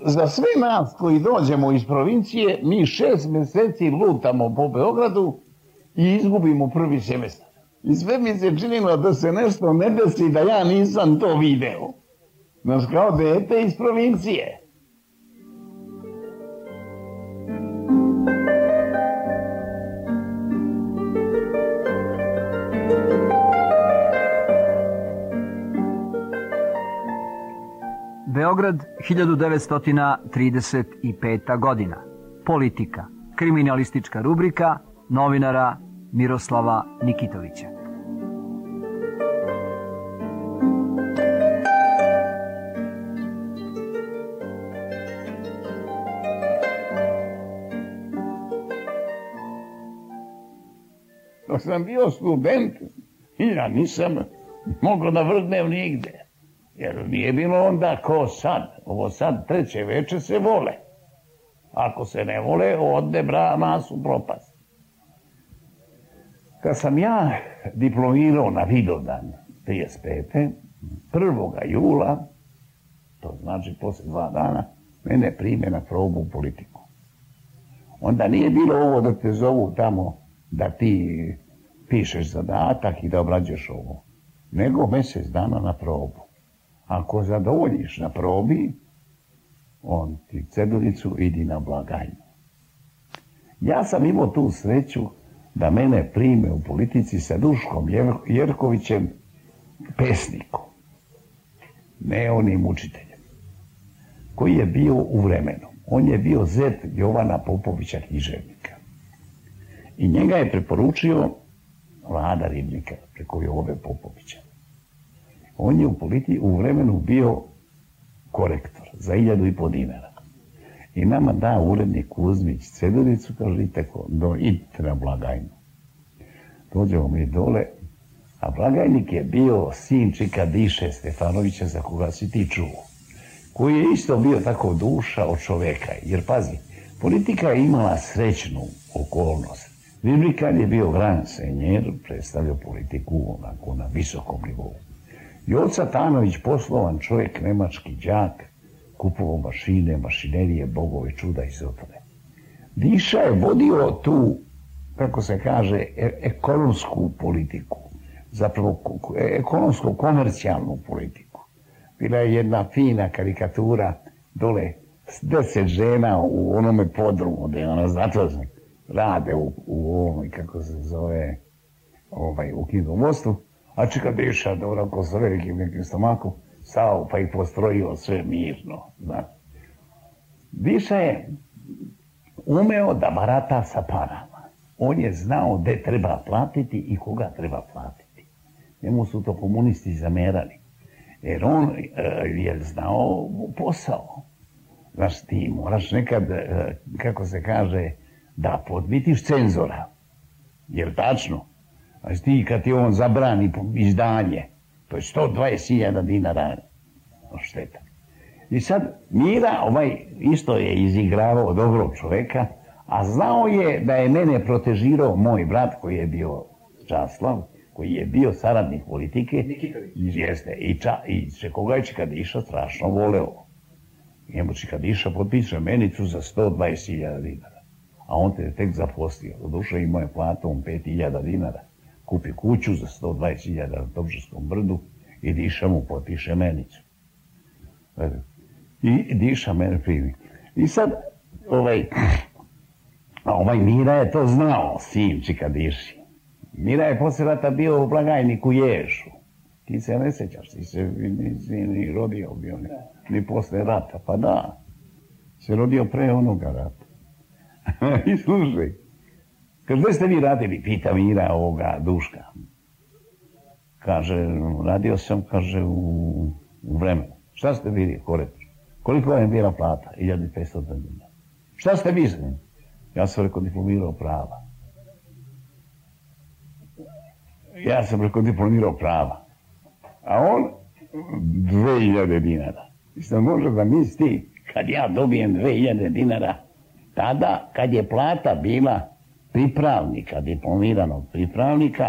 za sve nas koji dođemo iz provincije, mi 6 mjeseci lutamo po Beogradu i izgubimo prvi semestar. I sve mi se činilo da se nešto ne desi, da ja nisam to video. Znaš, kao dete iz provincije. Beograd, 1935. godina. Politika. Kriminalistička rubrika novinara Miroslava Nikitovića. Dok sam bio student, ja nisam mogao da vrgnem nigde. Jer nije bilo onda ko sad. Ovo sad treće veče se vole. Ako se ne vole, ode masu propast. Kad sam ja diplomirao na Vidovdan 35. 1. jula, to znači poslije 2 dana, mene prime na probu u politiku. Onda nije bilo ovo da te zovu tamo da ti pišeš zadatak i da obrađuješ ovo. Nego mjesec dana na probu. Ako zadovoljiš na probi, on ti ceduljicu idi na blagajnu. Ja sam imao tu sreću da mene prime u politici sa Duškom Jerkovićem, pesnikom, ne onim učiteljem, koji je bio u vremenu. On je bio zet Jovana Popovića, književnika. I njega je preporučio Vlada Ribnika preko Jove Popovića. On je u vremenu bio korektor za 1.500 dinara. I nama da urednik Kuzmić ceduljicu, kaže, idite na blagajnu. Dođemo mi dole, a blagajnik je bio sin čika Diše Stefanovića, za koga si ti čuo, koji je isto bio tako duša od čoveka. Jer pazi, politika je imala srećnu okolnost. Riblikan je bio gran senjer, predstavljao politiku onako na visokom nivou. Joca Tanović, poslovan čovjek, nemački đak, kupovao mašine, mašinerije, bogove, čuda i zotove. Diša je vodio tu, kako se kaže, ekonomsku politiku, zapravo ekonomsko-komercijalnu politiku. Bila je jedna fina karikatura dole, 10 žena u onome podrumu, gdje ona zatvrznik rade u ovome, kako se zove, u knjigovodstvu. A čeka Diša, dobro, sa velikim nekim stomakom, stao pa ih postrojio sve mirno. Znači. Diša je umeo da barata sa parama. On je znao gde treba platiti i koga treba platiti. Njemu su to komunisti zamerali. Jer on je znao posao. Znaš, ti moraš nekad, kako se kaže, da podmitiš cenzora. Jer tačno, znači ti kad ti on zabrani izdanje, to je 120.000 dinara šteta. I sad Mira, isto je izigravao dobrog čoveka, a znao je da je mene protežirao moj brat koji je bio Časlav, koji je bio saradnik politike. Nikitović. Jeste, i koga je Čikadiša strašno voleo. Njemu Čikadiša potpiše menicu za 120.000 dinara. A on te je tek zaposlio. Doduše imao je platom 5.000 dinara. Kupi kuću za 120.000 na Topžarskom brdu i Diša mu potpiše menicu. I Diša mene primi. I sad, Mira je to znao, sin Čikadiši. Mira je poslije rata bio u blagajniku Ježu. Ti se ne sjećaš, ti se ni rodio bio, ni posle rata. Pa da, se rodio pre onoga rata. I slušaj, kaže, gdje ste vi radili, pita Mira ovoga Duška. Kaže, radio sam, kaže, u vremenu. Šta ste bili, korektor? Koliko vam je bila plata? 1.500 dinara. Šta ste vi s njim? Ja sam rekao, diplomirao prava. A on 2.000 dinara. Mislim, može da misli, kad ja dobijem 2.000 dinara, tada, kad je plata bila pripravnika, diplomiranog pripravnika,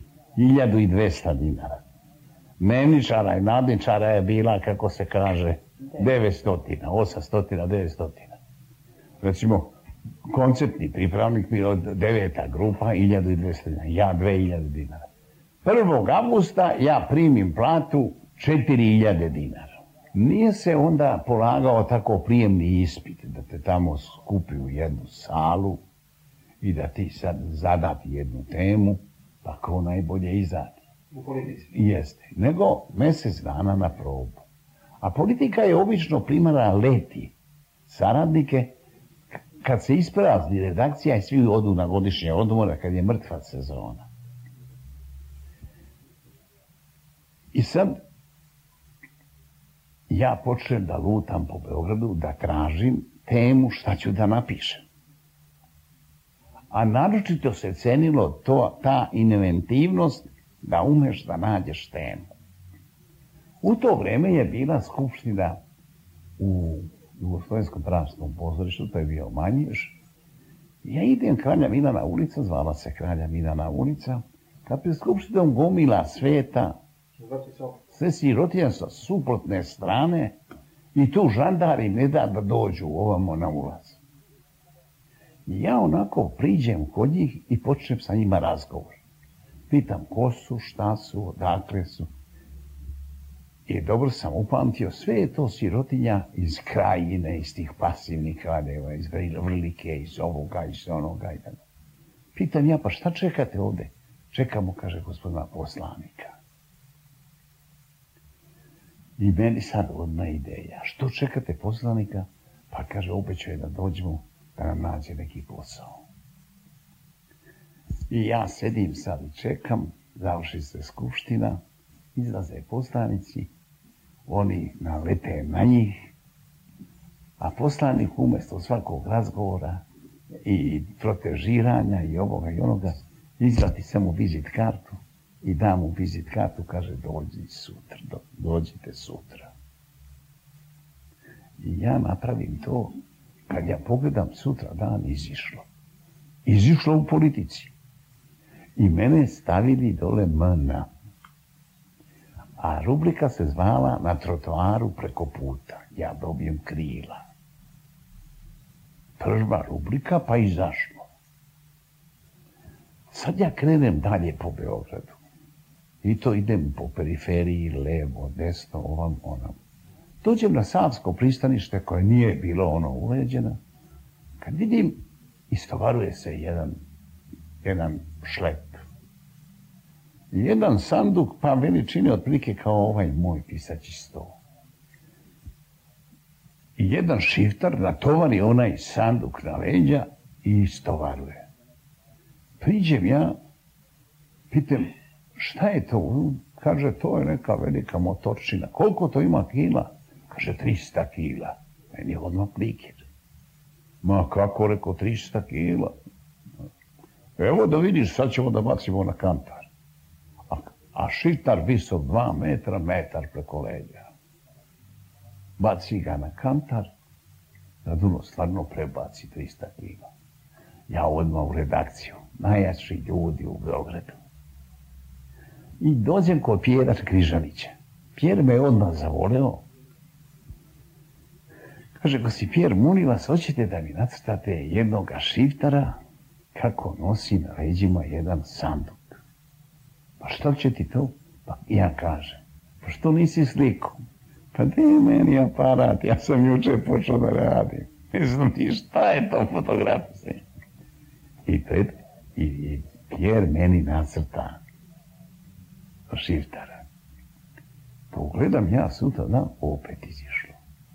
1.200 dinara. Dnevničara i nadničara je bila, kako se kaže, 900, 800, 900. Recimo, konceptni pripravnik bilo 9. grupa, 1200 dinara, ja 2000 dinara. 1. avgusta ja primim platu 4000 dinara. Nije se onda polagao tako prijemni ispit, da te tamo skupi u jednu salu i da ti sad zadati jednu temu, pa ko najbolje izati. U politici. Jeste. Nego mjesec dana na probu. A politika je obično primala leti saradnike kad se isprazni redakcija i svi odu na godišnje odmore, kad je mrtva sezona. I sad ja počnem da lutam po Beogradu, da tražim temu šta ću da napišem. A naročito se cenilo ta inventivnost da umeš da nađeš temu. U to vreme je bila skupština u Jugoslovenskom pravoslavnom pozorištu, to je bio Manjež. Ja idem Kralja Milana ulica, zvala se Kralja Milana ulica, kad pred skupštinom gomila sveta, sve sirotinja sa suprotne strane i tu žandari ne da dođu ovamo na ulaz. I ja onako priđem kod njih i počnem sa njima razgovor. Pitam ko su, šta su, odakle su. I dobro sam upamtio, sve je to sirotinja iz Krajine, iz tih pasivnih kraljeva, iz Vrlike, iz ovoga, iz onoga. Pitam ja, pa šta čekate ovdje? Čekamo, kaže gospodina poslanika. I meni sad odmah ideja, što čekate poslanika? Pa kaže, obećao je da dođemo, da nam nađe neki posao. I ja sedim sad i čekam, završi se skupština, izlaze poslanici, oni nalete na njih, a poslanik umjesto svakog razgovora i protežiranja i ovoga i onoga, izvati samo vizit kartu i da mu vizit kartu, kaže dođite sutra. I ja napravim to, kad ja pogledam sutra dan izišlo. Izišlo u politici. I mene stavili dole MN. A rubrika se zvala Na trotoaru preko puta. Ja dobijem krila. Prva rubrika, pa izašlo. Sad ja krenem dalje po Beogradu. I to idem po periferiji, levo, desno, ovam, onam. Dođem na Savsko pristanište koje nije bilo ono uređeno. Kad vidim, istovaruje se jedan šlep. Jedan sanduk, pa veličine otprilike kao ovaj moj pisaći sto. I jedan šiftar natovari onaj sanduk na leđa i istovaruje. Priđem ja, pitam, šta je to? Kaže, to je neka velika motorčina. Koliko to ima kila? Kaže, 300 kila. Meni je odmah plikir. Ma kako, rekao, 300 kila? Evo da vidiš, sad ćemo da bacimo na kantar. A šiftar visok 2 metra, metar preko leđa. Baci ga na kantar, da Duno stvarno prebaci 300 kila. Ja odmah u redakciju, najjači ljudi u Beogradu. I dođem kod Pjera Križanića. Pjer me odmah zavoleo. Kaže, gosti Pjer, molim vas, hoćete da mi nacrtate jednoga šiftara kako nosi na leđima jedan sanduk. Pa što će ti to? Pa ja kažem, pa što nisi sliku? Pa gdje je meni aparat, ja sam jučer počeo da radim. Ne znam ti šta je to fotografija. I Pjer meni nacrta šiftara. Pogledam ja sutra, da, opet izišlo.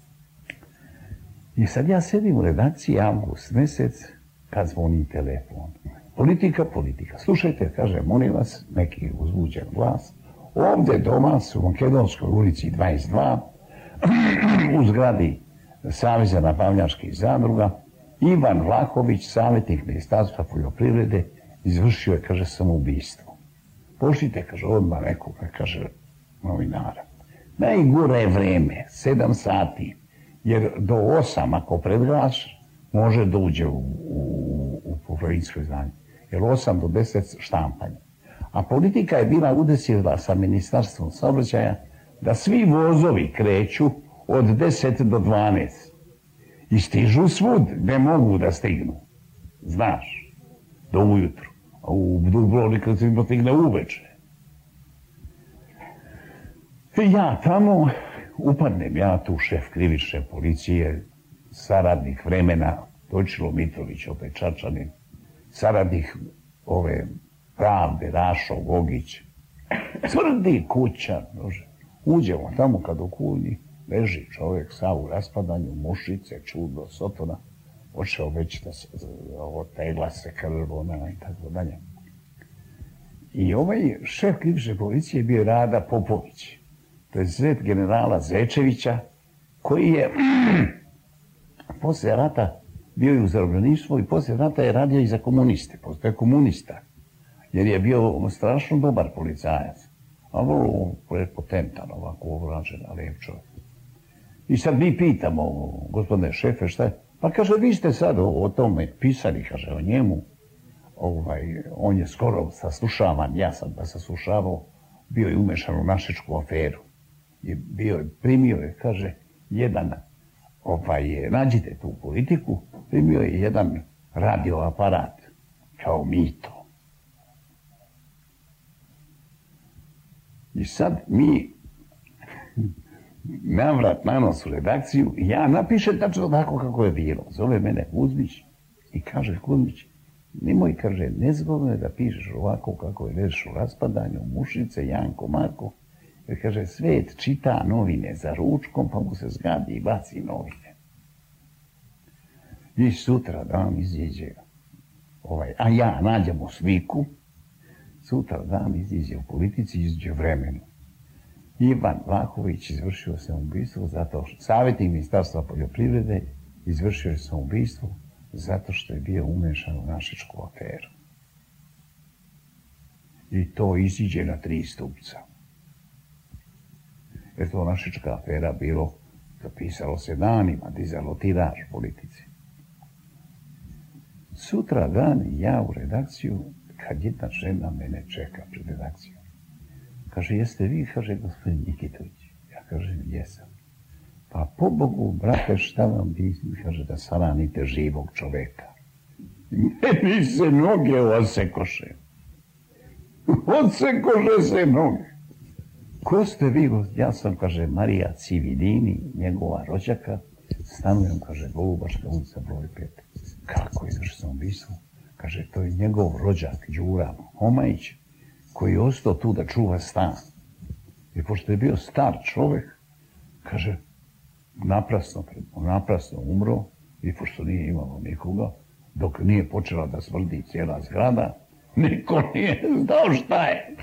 I sad ja sedim u redakciji avgust mjesec, kad zvoni telefon. Politika. Slušajte, kaže, molim vas, neki uzbuđen glas. Ovdje doma su u Makedonskoj ulici 22, u zgradi Saveza nabavljačkih zadruga, Ivan Vlahović, savjetnik Ministarstva poljoprivrede, izvršio je, kaže, samoubistvo. Pošljite, kaže, odmah nekoga, kaže, novinara. Najgore je vreme, 7 sati, jer do 8, ako predglaš, može da uđe u provincijsko izdanje. Jer 8 do 10 štampanja. A politika je bila udesila sa Ministarstvom saobraćaja da svi vozovi kreću od 10 do 12. I stižu svud, gde mogu da stignu. Znaš, do ujutru. A u Dubrovniku se stigne uveče. I ja tamo upadnem, ja tu šef krivične policije, saradnik Vremena, Tojčilo Mitrović, opet Čačanin, saradnik ove Pravde, Rašo, Gogić. Tvrdi kuća, nože. Uđemo tamo kad u kuhinji leži čovjek sav u raspadanju, mušice, čudo, sotona, počeo već da se tegla se krv, ona i tako dalje. I ovaj šef krivične policije je bio Rada Popović. To je zet generala Zečevića, koji je poslije rata bio i u zarobljeništvu i poslije rata je radio i za komuniste. Postoje komunista, jer je bio strašno dobar policajac. A vrlo prepotentan, ovako obrađen, lijep čovjek. I sad mi pitamo, gospodine šefe, šta je? Pa kaže, vi ste sad o tome pisali, kaže, o njemu. On je skoro saslušavan, ja sam ga saslušavao, bio je umešan u našičku aferu. I primio je, kaže, nađite tu politiku, primio je jedan radioaparat, kao mito. I sad mi navrat na nos u redakciju i ja napišem tačno tako kako je bilo. Zove mene Kuzmić i kaže, Kuzmić, nemoj, kaže, nezgodno je da pišeš ovako kako je već u raspadanju, Mušice, Janko, Marko, jer, kaže, svet čita novine za ručkom, pa mu se zgadi i baci novine. I sutra dan iziđe, a ja nađemo sliku, sutra dan iziđe u Politici, iziđe Vremenu. Ivan Vlahović izvršio samoubistvo zato što savjetnik Ministarstva poljoprivrede izvršio samoubistvo zato što je bio umešan u našičku aferu. I to iziđe na 3 stupca. Jer to našička afera bilo, zapisalo se danima, dizalo tiraž Politici. Sutra dan ja u redakciju, kad jedna žena mene čeka pred redakcijom. Kaže, jeste vi, kaže, gospodin Nikitović? Ja kažem, jesam. Pa pobogu, brate, šta vam bi, kaže, da saranite živog čoveka. Meni se noge osekoše. Odsekoše se noge. Ko ste vi? Ja sam, kaže, Marija Cividini, njegova rođaka. Stanujem, kaže, Golubaška ulica broj 5. Kako izvrši samoubistvo? Kaže, to je njegov rođak, Đura Homajić, koji je ostao tu da čuva stan. I pošto je bio star čovjek, kaže, naprasno umro, i pošto nije imalo nikoga, dok nije počela da smrdi cijela zgrada, niko nije znao šta je.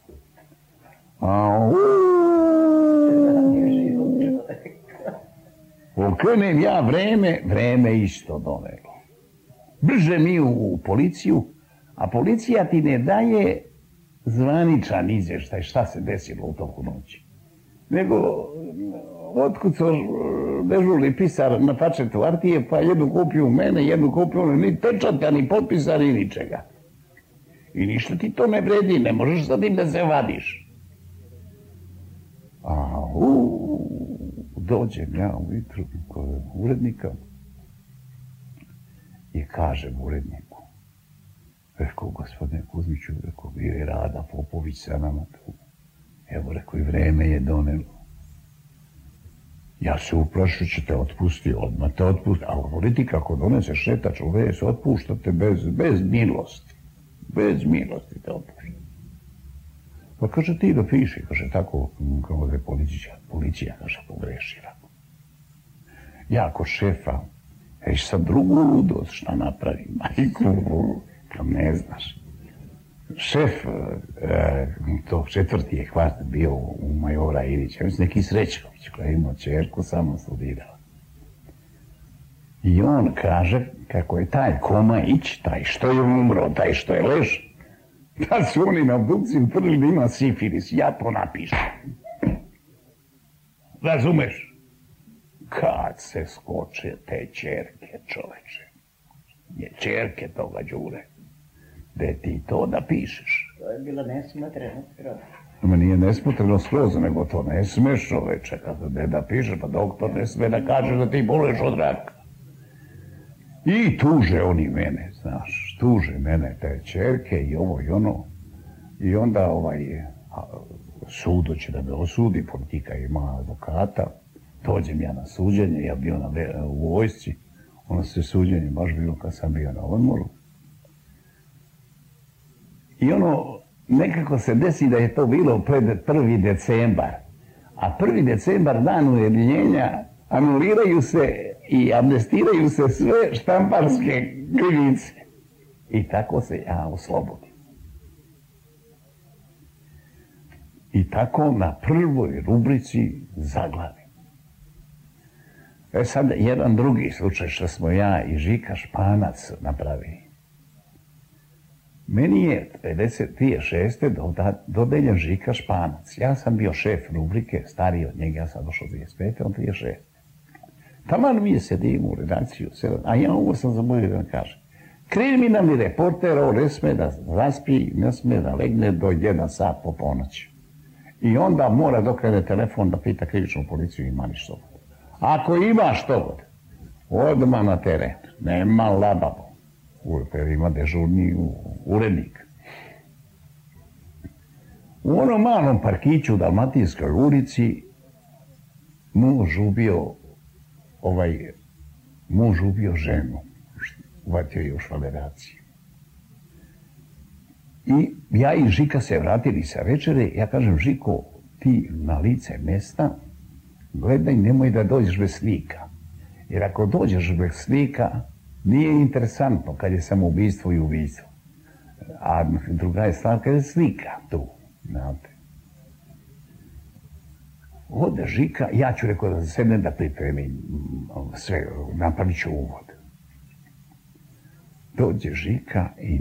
Okrenem ja vreme isto donelo. Brže mi u policiju, a policija ti ne daje zvaničan izvještaj šta se desilo u toku noći. Nego otkucao dežurni pisar na pačetu Artije, pa jednu kopiju mene, jednu kopiju ni pečata, ni potpisa, ni ničega. I ništa ti to ne vredi, ne možeš sa tim da se vadiš. Dođem ja ujutru kod urednika i kažem uredniku, rekao, gospodine Kuzmiću, rekao, bio je Rada Popović sa nama tu. Evo, rekao, i vreme je donelo. Ja se uplašio, će te otpusti, odmah te otpusti. Ali politika, ako donese šetač u vez, otpuštate bez milosti. Bez milosti te otpušta. Pa kaže, ti dopiši, kaže, tako, kao da je policija, kaže, pogrešila. Ja kod šefa, sad drugu ludost šta napravim, majku, ne znaš. Šef, to 4. je kvart bio u Majora Ilića, mislim neki Srećković, koja je imao čerku, samo studirala. I on kaže, kako je taj Komajić, taj što je umro, taj što je leš, da su oni na obdukciji utvrdili da ima sifilis, ja to napišem. Razumeš? Kad se skoče te čerke, čoveče, je čerke toga Đure, da ti to napišeš. To je bila nesmotrena skrova. Nije nesmotreno skroz, nego to ne smeš, čoveče, kada deda piše, pa doktor ne sme da kaže da ti boleš od raka. I tuže oni mene, znaš, tuže mene te ćerke i ovo i ono. I onda sudo će da me osudi, politika ima advokata, dođem ja na suđenje, ja bio u vojsci, ono se suđenje baš bilo kad sam bio na odmoru. I nekako se desi da je to bilo pred 1. decembar. A 1. decembar, dan ujedinjenja, anuliraju se i amnestiraju se sve štamparske krivice. I tako se ja oslobodim. I tako na prvoj rubrici zaglavim. Sad jedan drugi slučaj što smo ja i Žika Španac napravili. Meni je 56. dodeljen Žika Španac. Ja sam bio šef rubrike, stariji od njega, ja sam došao 25. on 36. Taman mi sedimo u redakciju, a ja ovo sam zaboravio da kažem. Kriminalni reporter, on ne sme da zaspi, ne sme da legne do 1 sat po ponoći. I onda mora dokrene telefon da pita krivičnu policiju ima li što god. Ako ima što god, odmah na teren, nema labavo. Jer ima dežurni urednik. U onom malom parkiću u Dalmatinskoj ulici muž ubio ženu. Uvatio je u švaleraciji. I ja i Žika se vratili sa večere. Ja kažem, Žiko, ti na lice mesta gledaj, nemoj da dođeš bez slika. Jer ako dođeš bez slika, nije interesantno kad je samoubistvo i ubistvo. A druga je stvar kad je slika tu. Znate. Ode Žika, ja ću rekao da sednem da pripremim sve, napravit ću uvod. Dođe Žika i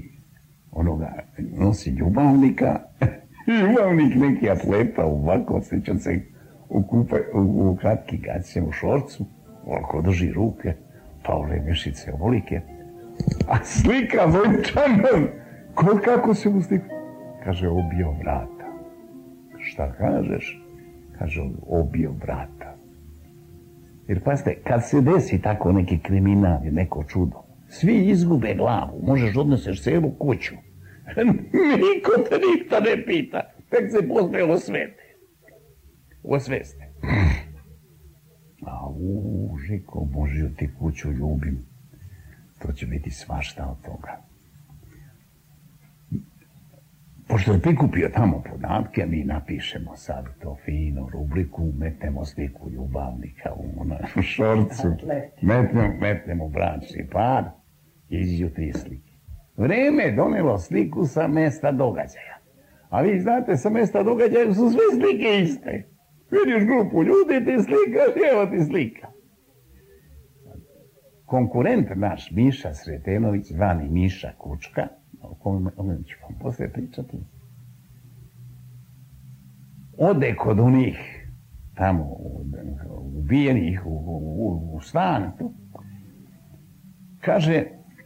nosi ljubavnika. Ljubavnik neki atleta ovako, sjećam se, u kratki gaće, u šorcu, ovako drži ruke, pa ove mišice ovolike. A slika venčana, kako se mu slika? Kaže, obio vrata. Šta kažeš? Kaže, obio vrata. Jer pazite, kad se desi tako neki kriminal i neko čudo, svi izgube glavu, možeš odneseš celu kuću. Niko te ništa ne pita, tek se posle osveste. A Žiko, Božio ti kuću ljubim, to će biti svašta od toga. Pošto je prikupio tamo podatke, mi napišemo sad to fino rubriku, metnemo sliku ljubavnika u šorcu, metnemo bračni par, iziđu 3 slike. Vreme je donelo sliku sa mesta događaja. A vi znate, sa mesta događaja su sve slike iste. Vidiš grupu ljudi, ti slikaš, evo ti slika. Konkurent naš, Miša Sretenović, zvani Miša Kučka, o kome ću vam poslije pričati, ode kod onih tamo ubijenih u stan, kaže,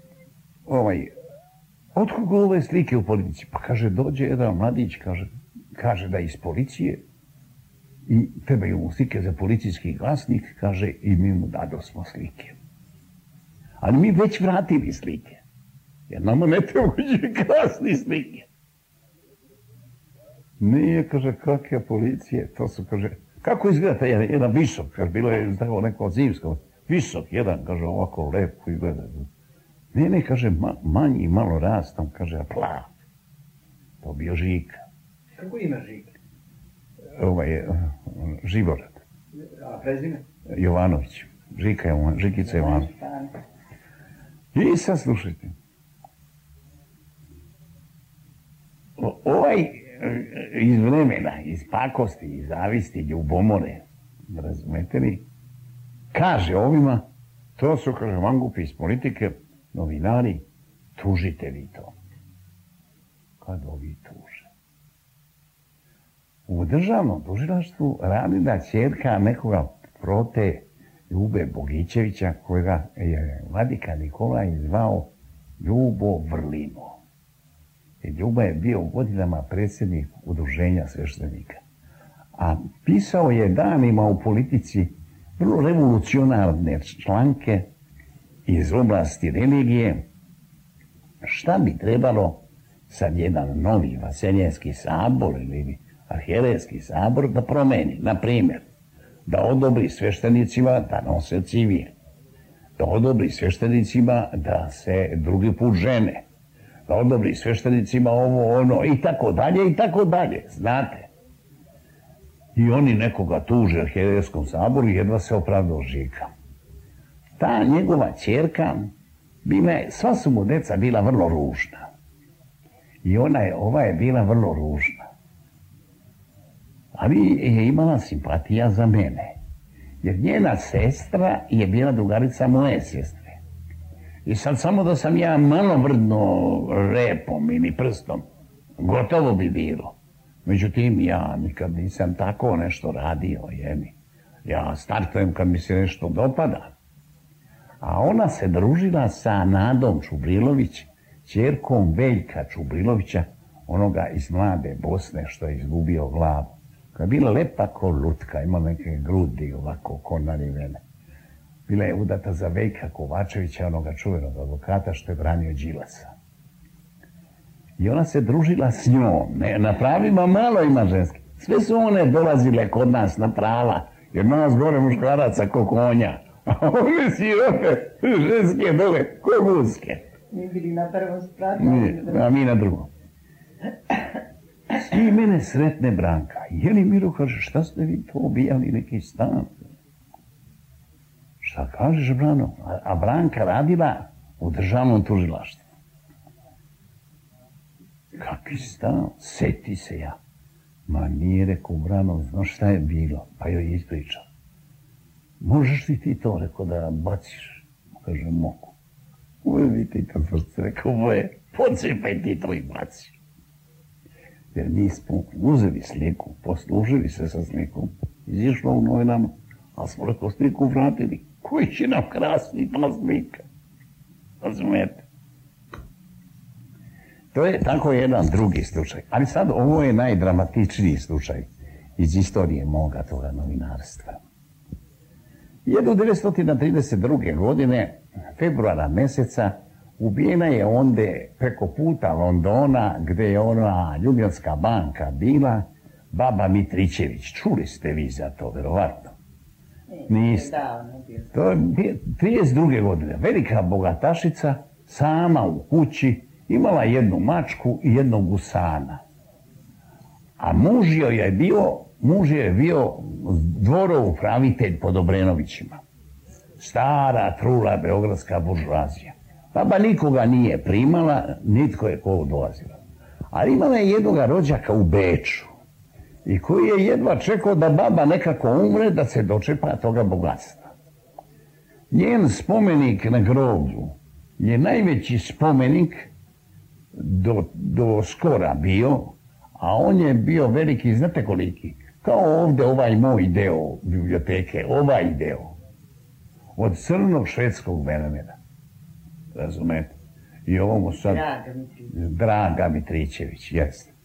otkud ove slike u policiji? Pa kaže, dođe jedan mladić, kaže da iz policije i trebaju mu slike za policijski glasnik, kaže, i mi mu dadosmo slike. Ali mi već vratili slike. Jer nama ne trebaju krasni slike. Nije, kaže, kakve policije, to su, kaže, kako izgleda jedan visok, kaže, bilo je tako neko od zimskog, visok jedan, kaže, ovako lepo izgleda. Ne, kaže, manji, malo rastom, kaže, plav. To bio Žika. Kako ima Žika? Živorad. A prezime? Jovanović. Žikica Jovanović. I sad slušajte. Iz vremena, iz pakosti, iz zavisti, ljubomore, razumete li, kaže ovima, to su, kaže, mangupi iz politike, novinari, tužite vi to. Kad ovi tuže? U državnom tužilaštvu radi da ćerka nekoga prote Ljube Bogićevića, kojega je vladika Nikolaj zvao Ljubo Vrlino. I Ljuba je bio godinama predsjednik udruženja sveštenika. A pisao je danima u Politici vrlo revolucionarne članke iz oblasti religije. Šta bi trebalo sad jedan novi Vaseljenski sabor ili arhijerejski sabor da promeni? Na primjer, da odobri sveštenicima da nose civil, da odobri sveštenicima da se drugi put žene, da odobri sveštenicima ovo, ono, i tako dalje, znate. I oni nekoga tuže arhijerejskom saboru i jedva se opravdao Žika. Ta njegova ćerka, sva su mu deca bila vrlo ružna. I ova je bila vrlo ružna. Ali je imala simpatija za mene. Jer njena sestra je bila drugarica moje sestre. I sad samo da sam ja malo vrdno repom ili prstom, gotovo bi bilo. Međutim, ja nikad nisam tako nešto radio, jemi. Ja startujem kad mi se nešto dopada. A ona se družila sa Nadom Čubrilović, ćerkom Veljka Čubrilovića, onoga iz Mlade Bosne što je izgubio glavu. Koja je bila lepa ko lutka, imala neke grudi ovako ko narivene. Bila je udata za Veljka Kovačevića, onoga čuvenog advokata što je branio Đilasa. I ona se družila s njom. Na pravima malo ima ženski. Sve su one dolazile kod nas na prava, jer nas gore muškaraca ko konja. A one sirote ženske dole ko guske. Mi bili na prvom spratu. A mi na drugom. Svi mene sretne Branka. Jeli Miro, kaže, šta ste vi to obijali neki stan? Šta kažeš, Brano? A Branka radila u državnom tužilaštvu. Kakvi stan? Seti se ja. Ma nije, rekao Brano, znaš šta je bilo? Pa joj je ispričao. Možeš li ti to, rekao, da baciš? Kaže, mogu. Uvi ti to srce, rekao, boje, pocepaj ti to i baci. Jer mi smo uzeli sliku, poslužili se sa slikom, izišlo u novinama, ali smo, rekao, sliku vratili. Koji će nam krasni ta slika? Razumijete? To je tako jedan drugi slučaj. Ali sad ovo je najdramatičniji slučaj iz istorije moga toga novinarstva. 1932. godine, februara mjeseca, ubijena je onde preko puta Londona, gdje je ona Ljubljanska banka bila, baba Mitričević. Čuli ste vi za to, verovatno? Niste. To je 32. godine. Velika bogatašica, sama u kući, imala jednu mačku i jednog gusana. A muž je bio dvorov upravitelj pod Obrenovićima. Stara, trula, beogradska buržuazija. Baba nikoga nije primala, nitko je ko dolazila. Ali imala je jednog rođaka u Beču. I koji je jedva čekao da baba nekako umre, da se dočepa toga bogatstva. Njen spomenik na groblju je najveći spomenik do skora bio, a on je bio veliki, znate koliki? Kao ovdje ovaj moj deo biblioteke, ovaj deo. Od crnog švedskog vremena. Razumete? I ovo mu sad... Draga Mitričević, jeste.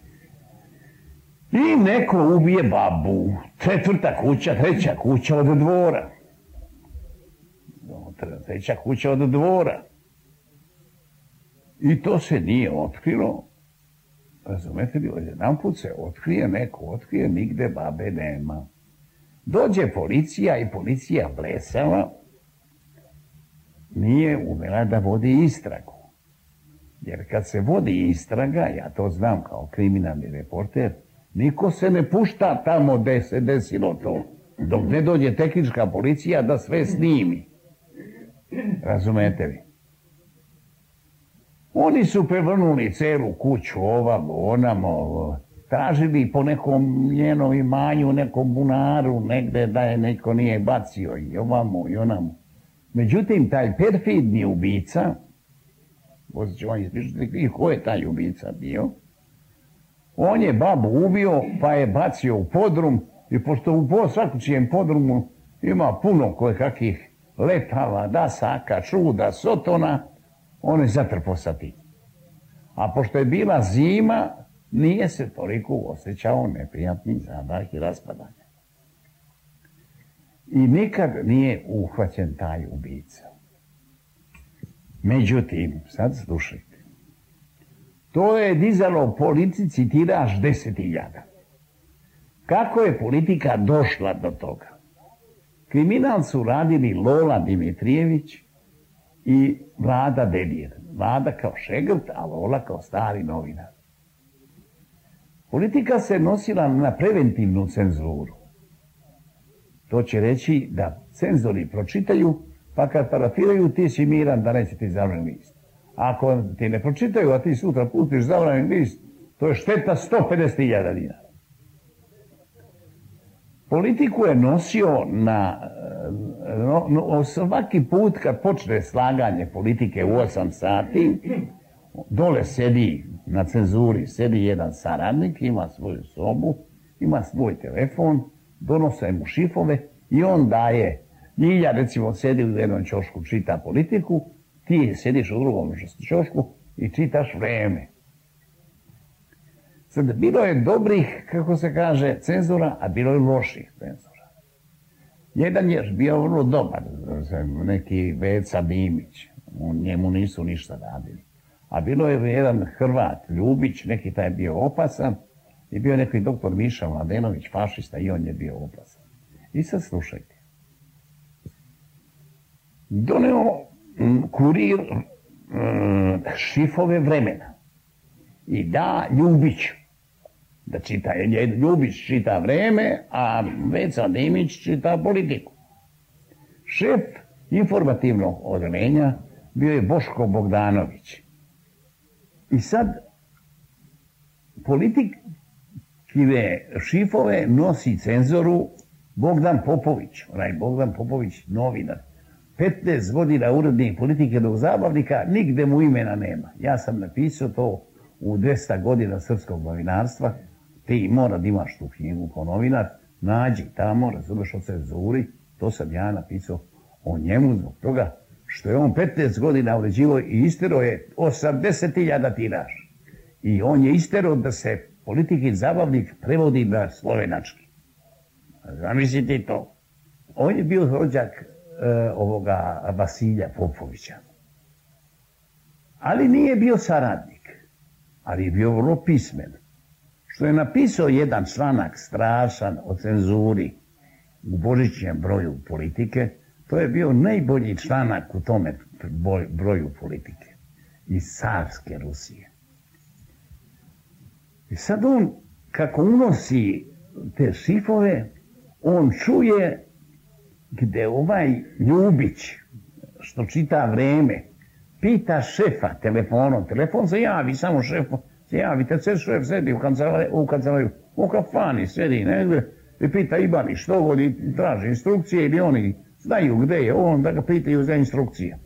I neko ubije babu. Četvrta kuća, treća kuća od dvora. Treća kuća od dvora. I to se nije otkrilo. Razumete li, jedan put se otkrije, nigde babe nema. Dođe policija i policija blesava, nije umela da vodi istragu. Jer kad se vodi istraga, ja to znam kao kriminalni reporter, niko se ne pušta tamo gde se desilo to, dok ne dođe tehnička policija da sve snimi. Razumete li? Oni su prevrnuli celu kuću ovamo, onamo, tražili po nekom njenom imanju, nekom bunaru, negde da je neko nije bacio i ovamo i onamo. Međutim, taj perfidni ubica, ću vam ispričati i ko je taj ubica bio, on je babu ubio pa je bacio u podrum i pošto u svakućijem podrumu ima puno kojekakvih letava, dasaka, čuda, sotona, on je zatrpao sa tim. A pošto je bila zima, nije se toliko osjećao neprijatni zadah i raspadanje. I nikad nije uhvaćen taj ubica. Međutim, sad slušajte, to je dizalo politici tiraž 10.000. Kako je politika došla do toga? Kriminal su radili Lola Dimitrijević i Vlada Dedir. Vlada kao šegrt, a Lola kao stari novinar. Politika se nosila na preventivnu cenzuru. To će reći da cenzori pročitaju, pa kad parafiraju ti si miran da neće ti zabranjen list. Ako ti ne pročitaju, a ti sutra pustiš zabranjen list, to je šteta 150.000 dinara. Politiku je nosio svaki put kad počne slaganje politike u 8 sati, dole sedi na cenzuri, sedi jedan saradnik, ima svoju sobu, ima svoj telefon, donose mu šifove i on daje. Ljilja recimo sedi u jednom ćošku, čita politiku, ti sediš u drugom ćošku i čitaš Vreme. Sad, bilo je dobrih, kako se kaže, cenzora, a bilo je loših cenzora. Jedan je bio vrlo dobar, neki Veca Dimić, njemu nisu ništa radili. A bilo je jedan Hrvat, Ljubić, neki taj je bio opasan, i bio neki doktor Miša Mladenović, fašista, i on je bio opasan. I sad slušajte. Doneo Kurir šifove Vremena i da Ljubiću da čita. Ljubić čita Vreme, a Veca Dimić čita politiku. Šef informativnog odeljenja bio je Boško Bogdanović. I sad politikine šifove nosi cenzoru Bogdan Popović. Onaj Bogdan Popović, novinar. 15 godina urednik politike do zabavnika, nigde mu imena nema. Ja sam napisao to u 200 godina srpskog novinarstva. Ti mora da imaš tu knjigu kao novinar, nađi tamo, razumeš o cenzuri, to sam ja napisao o njemu zbog toga što je on 15 godina uređivo i istero je 80.000 tiraž. I on je istero da se politikin zabavnik prevodi na slovenački. Zamislite to. On je bio rođak ovoga Vasilja Popovića. Ali nije bio saradnik, ali je bio vrlo pismen. Što je napisao jedan članak strašan o cenzuri u božićnjem broju politike, to je bio najbolji članak u tome broju politike iz carske Rusije. I sad on, kako unosi te šifove, on čuje gde ovaj Ljubić, što čita Vreme, pita šefa telefonom. Telefon se javi, samo šef se javi. Kad se šef sedi u kancelariju, u kafani sedi negdje i pita Ibani što god i traži instrukcije ili oni znaju gde je on da ga pitaju za instrukcije.